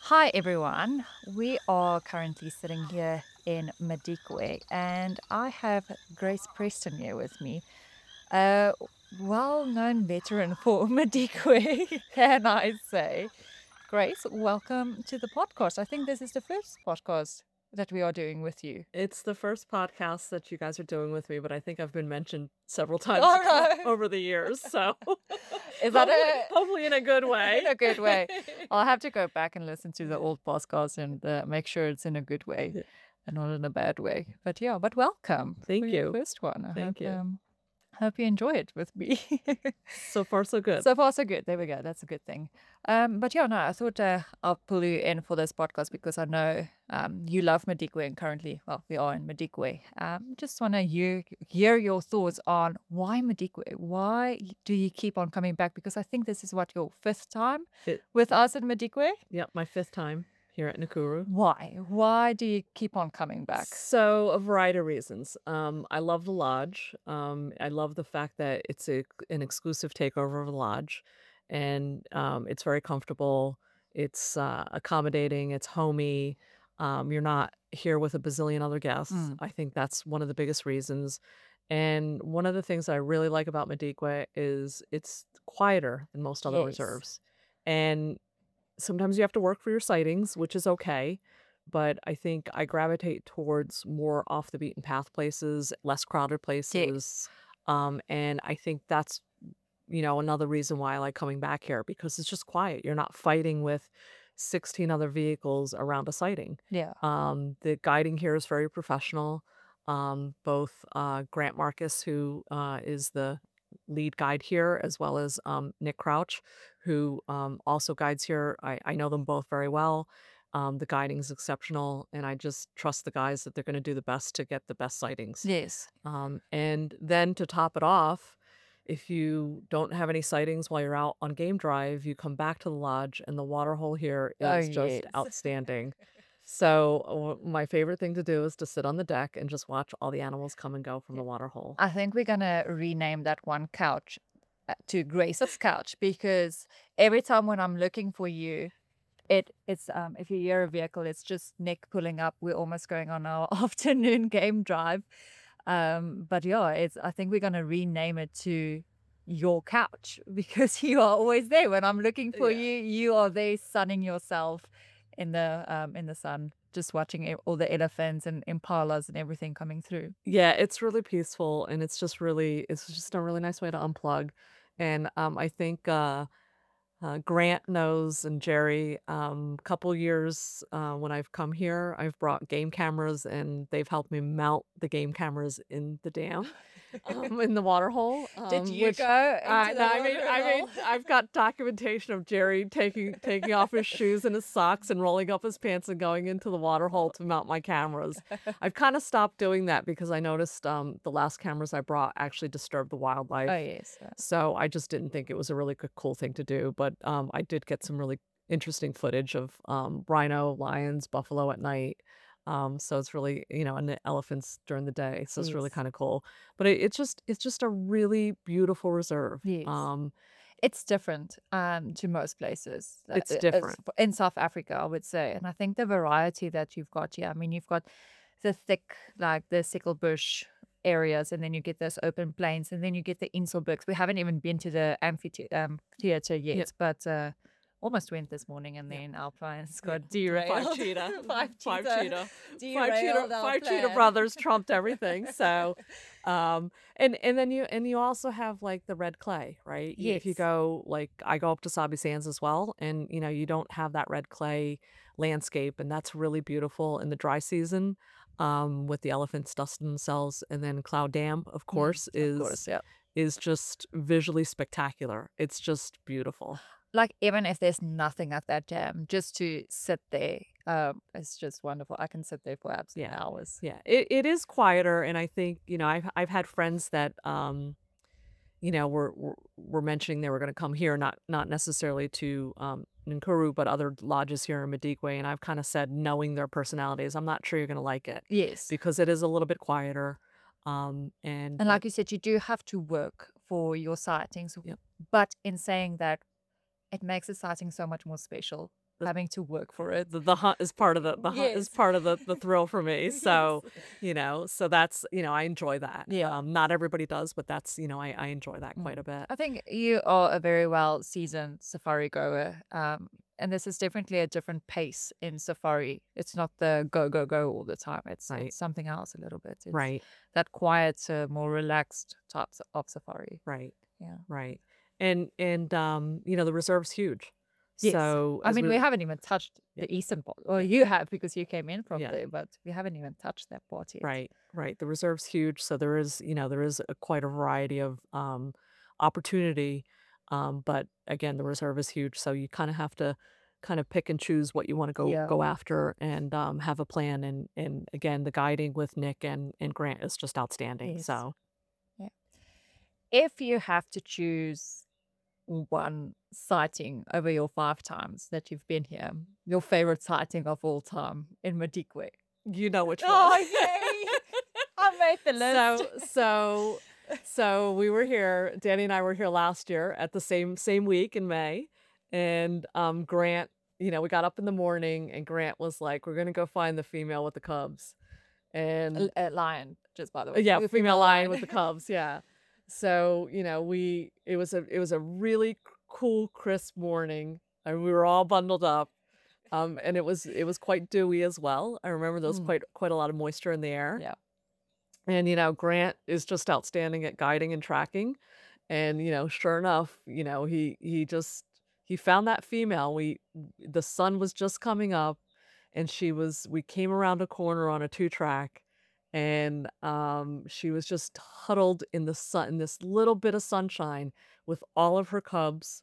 Hi everyone. We are currently sitting here in Madikwe and I have Grace Preston here with me. A well-known veteran for Madikwe, can I say. Grace, welcome to the podcast. I think this is the first podcast that we are doing with you. It's the first podcast that you guys are doing with me, but I think I've been mentioned several times Oh no. over the years, so Is that hopefully a hopefully in a good in way. a good way? I'll have to go back and listen to the old podcast and make sure it's in a good way Yeah. and not in a bad way. But yeah, but welcome for Thank your you. first one. I Thank you. hope you enjoy it with me. So far so good. So far, so good. There we go. That's a good thing. But yeah, no, I thought I'll pull you in for this podcast because I know you love Madikwe and currently, well, we are in Madikwe. Just want to hear your thoughts on why Madikwe? Why do you keep on coming back? Because I think this is what your fifth time It with us in Madikwe. Yep, my fifth time here at Nakuru. Why? Why do you keep on coming back? So a variety of reasons. I love the lodge. I love the fact that it's an exclusive takeover of the lodge, and it's very comfortable. It's accommodating. It's homey. You're not here with a bazillion other guests. Mm, I think that's one of the biggest reasons. And one of the things I really like about Madikwe is it's quieter than most other yes. reserves, and sometimes you have to work for your sightings, which is okay, but I think I gravitate towards more off the beaten path places, less crowded places, Yes. and I think that's, another reason why I like coming back here because it's just quiet. You're not fighting with 16 other vehicles around a sighting. Yeah. The guiding here is very professional. Both Grant Marcus, who is the lead guide here, as well as Nick Crouch, who also guides here. I know them both very well. The guiding is exceptional, and I just trust the guys that they're going to do the best to get the best sightings. Yes. And then to top it off, if you don't have any sightings while you're out on game drive, you come back to the lodge, and the water hole here Oh, is just yes. outstanding. So, my favorite thing to do is to sit on the deck and just watch all the animals come and go from Yeah. the water hole. I think we're gonna rename that one couch to Grace's couch because every time when I'm looking for you, it's if you hear a vehicle, it's just Nick pulling up. We're almost going on our afternoon game drive. But yeah, it's I think we're gonna rename it to your couch because you are always there. When I'm looking for Yeah. you, you are there sunning yourself in the sun, just watching all the elephants and impalas and everything coming through. Yeah, it's really peaceful, and it's just a really nice way to unplug, and, I think, Grant knows and Jerry, couple years, when I've come here, I've brought game cameras, and they've helped me mount the game cameras in the dam, in the water hole, Did you which go into no, the water hole? I've got documentation of Jerry taking off his shoes and his socks and rolling up his pants and going into the water hole to mount my cameras. I've kinda stopped doing that because I noticed, the last cameras I brought actually disturbed the Oh, wildlife. yes. So I just didn't think it was a really cool thing to do, but, I did get some really interesting footage of, rhino, lions, buffalo at night. So it's really and the elephants during the day, so it's really Yes. kinda cool. But it's just a really beautiful reserve. Yes. It's different, to most places, It's as different. in South Africa, I would say, and I think the variety that you've got here, I mean, you've got the thick, like, the sickle bush areas, and then you get those open plains, and then you get the Inselbergs. We haven't even been to the theater Yeah, yet, but, almost went this morning, and yeah, then our plans yeah. got The 5 derailed. cheetah, 5 5 cheetah cheetah, derailed our 5 cheetah plan. brothers trumped everything, so, and you also have, like, the red clay, right? If you Yes. go like, I go up to Sabi Sands as well, and, you don't have that red clay landscape, and that's really beautiful in the dry season, with the elephants dusting themselves, and then Cloud Dam, of Mm, course, of course, yeah. is just visually spectacular. It's just beautiful. Like, even if there's nothing at that dam, just to sit there, it's just wonderful. I can sit there for absolute Yeah. hours. Yeah. It is quieter, and I think, I've had friends that, were mentioning they were gonna come here, not necessarily to, Nkuru, but other lodges here in Madikwe, and I've kinda said, knowing their personalities, I'm not sure you're gonna like it Yes. because it is a little bit quieter, and And but like you said, you do have to work for your sightings, Yep. but in saying that, it makes the sighting so much more special. having to work for it. The hunt is part of the hunt is Yes. part of the thrill for me. So, Yes. so that's, I enjoy that. Yeah. Not everybody does, but that's, I enjoy that quite Mm. a bit. I think you are a very well seasoned safari goer. And this is definitely a different pace in safari. It's not the go, go, go all the time. It's Right. something else a little bit. It's Right. that quieter, more relaxed types of safari. Right. Yeah. Right. And the reserve's huge. Yes. So I as mean, we we haven't even touched yeah, the eastern part. Well, yeah, you have because you came in from yeah. there, but we haven't even touched that part yet. Right, right. The reserve's huge, so there is quite a variety of opportunity. But again, the reserve is huge, so you kind of have to kind of pick and choose what you want to go Yeah. go after and have a plan. And again, the guiding with Nick and Grant is just outstanding. Yes. So Yeah. If you have to choose one sighting over your 5 times that you've been here, your favorite sighting of all time in Madikwe. you know which one. Oh, yay! I made the list. So we were here. Danny and I were here last year at the same week in May, and Grant. We got up in the morning, and Grant was like, "We're gonna go find the female with the cubs," and A lion, just by the way. yeah, A female lion with lion. the cubs. Yeah. So we it was a really cool, crisp morning, and we were all bundled up. And it was quite dewy as well. I remember there was Mm, quite a lot of moisture in the air. yeah. And, Grant is just outstanding at guiding and tracking. And, sure enough, he found that female. The sun was just coming up and we came around a corner on a 2-track and she was just huddled in the sun, in this little bit of sunshine with all of her cubs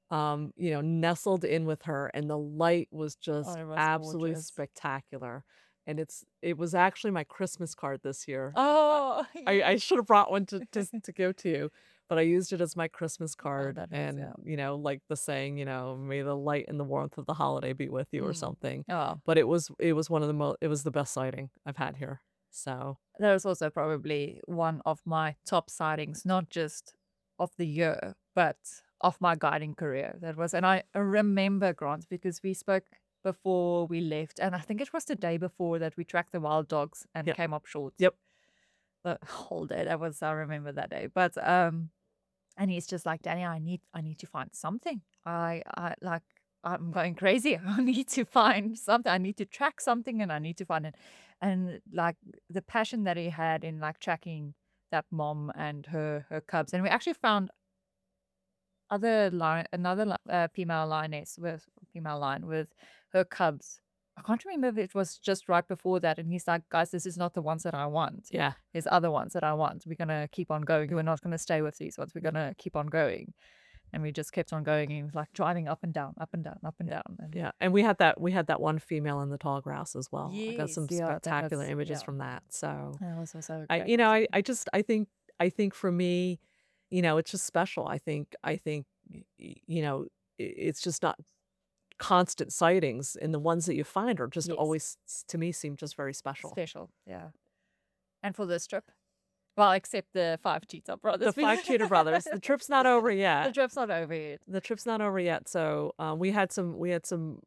nestled in with her, and the light was Oh, just it was absolutely gorgeous. spectacular. And it was actually my Christmas card this year. Oh, I should have brought one to give to you, but I used it as my Christmas oh, card, that was, and yeah. Like the saying, "May the light and the warmth of the holiday be with you," or Mm. something. Oh, But it was one of it was the best sighting I've had here. So that was also probably one of my top sightings, not just of the year, but of my guiding career. That was, and I remember Grant because we spoke before we left, and I think it was the day before that we tracked the wild dogs and yep, came up short. yep, The whole day. I remember that day. But and he's just like, Danny, I need to find something. I like I'm going crazy. I need to find something. I need to track something and I need to find it. And like the passion that he had in like tracking that mom and her cubs. And we actually found female lioness with female lion with her cubs. I can't remember if it was just right before that. And he's like, guys, this is not the ones that I want. yeah, There's other ones that I want. We're gonna keep on going. We're not gonna stay with these ones. We're gonna keep on going. And we just kept on going. And he was like driving up and down, up and down, up and yeah. down. And Yeah, and we had that one female in the tall grass as well. I got yes, some yeah, that spectacular was images from that. So that was also I great. you know, I think for me, it's just special. I think it's just not constant sightings, and the ones that you find are just Yes, always to me seem just very special. special. Yeah. And for this trip, well, except the 5 cheetah The brothers. five Cheetah Brothers, the trip's not over The yet. trip's not over yet. The trip's not over yet. So we had some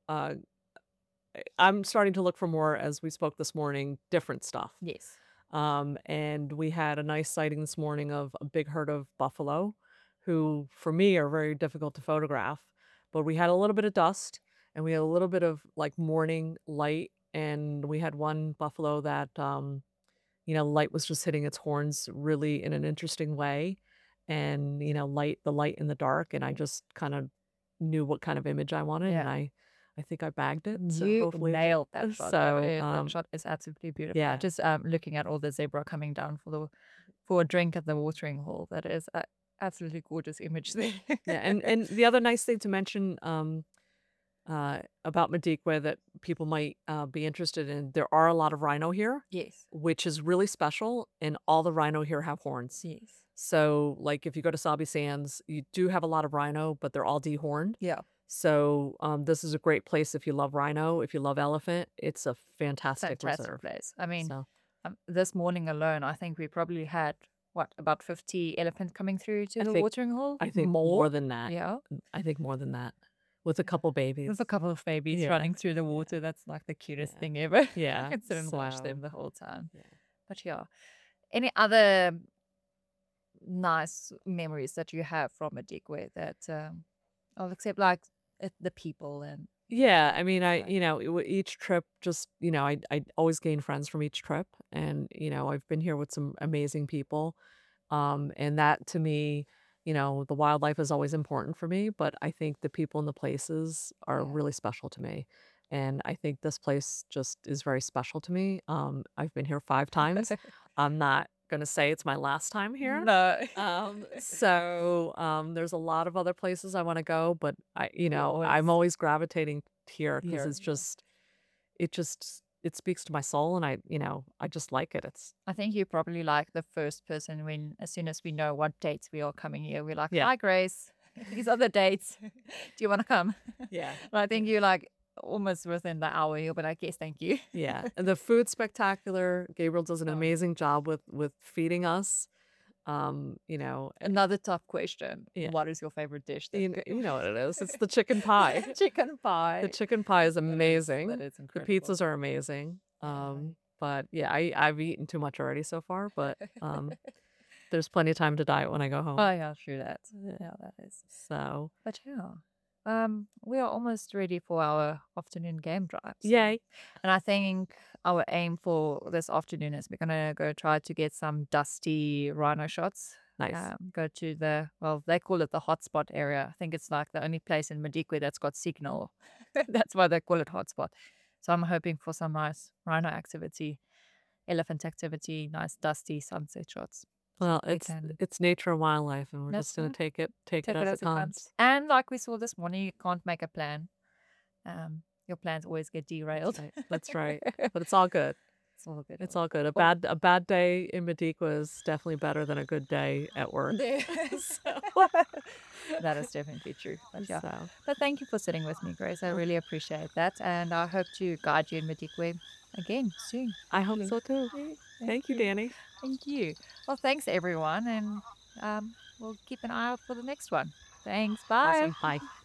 I'm starting to look for more, as we spoke this morning, different stuff. Yes. And we had a nice sighting this morning of a big herd of buffalo, who for me are very difficult to photograph. But we had a little bit of dust and we had a little bit of like morning light. And we had one buffalo that, light was just hitting its horns really in an interesting way. And, the light in the dark. And I just kind of knew what kind of image I wanted. And Yeah. I think I bagged it. So You hopefully, nailed that shot. so, That shot is absolutely beautiful. yeah. Just looking at all the zebra coming down for a drink at the watering hole. That is a absolutely gorgeous image there. Yeah, and the other nice thing to mention about Madikwe that people might be interested in, there are a lot of rhino here, Yes. which is really special, and all the rhino here have horns. Yes. So, like, if you go to Sabi Sands, you do have a lot of rhino, but they're all dehorned. Yeah. So, this is a great place if you love rhino, if you love elephant. It's a fantastic Fantastic reserve. place. I mean, So, this morning alone, I think we probably had what about 50 elephants coming through to I the think watering hole? I think more More? than that. Yeah. I think more than that. with a couple There's babies. a couple of babies Yeah. running through the Yeah. water. That's like the cutest Yeah. thing ever. I Yeah. can sit and watch them So, the whole time. yeah. But yeah, any other nice memories that you have from Madikwe that, oh, except like the people and Yeah, I mean, like, each trip just, I always gain friends from each trip, and I've been here with some amazing people, and that to me, the wildlife is always important for me, but I think the people and the places are yeah. really special to me, and I think this place just is very special to me. I've been here 5 times. I'm not gonna say it's my last time here. No, There's a lot of other places I wanna go, but you I'm always always gravitating here because here. it's just it speaks to my soul, and I just like it. It's I think you're probably like the first person when, as soon as we know what dates we are coming here, we're like, yeah. "Hi, Grace. These are the dates. Do you want to come?" Yeah. And I think you're like almost within the hour. You'll be like, "Yes, thank you." Yeah, and the food's spectacular. Gabriel does an Oh, amazing job with feeding us. Um, you know, eh, another tough question. yeah, What is your favorite dish that you know what it is. It's the chicken pie. chicken The pie? chicken pie is That amazing. is The incredible. pizzas are amazing. Yeah. But yeah, I've eaten too much already so far, but there's plenty of time to diet when I go home. Oh yeah, true that. Yeah, that is. So, But yeah, we are almost ready for our afternoon game drive. So, yay. and I think our aim for this afternoon is we're gonna go try to get some dusty rhino shots. Nice. Go to well, they call it the hotspot area. I think it's like the only place in Madikwe that's got signal. That's why they call it hotspot. So I'm hoping for some nice rhino activity, elephant activity, nice dusty sunset shots. So Well, we can. it's nature and wildlife, and we're That's just gonna right. take it Take it as it as it comes. comes. And like we saw this morning, you can't make a plan. Your plans always get That's derailed. right. That's right. But it's all good. It's all good. It's All all good. good. Well, A bad day in Mediqua is definitely better than a good day at work. there. That is definitely true. But yeah. So, But thank you for sitting with me, Grace. I well, really appreciate that. And I hope to guide you in Madikwe again soon. I hope Hopefully. so too. Yeah, thank Thank you, you. Danny. Thank you. Well, thanks everyone. And we'll keep an eye out for the next one. Thanks. Bye. Awesome. Bye.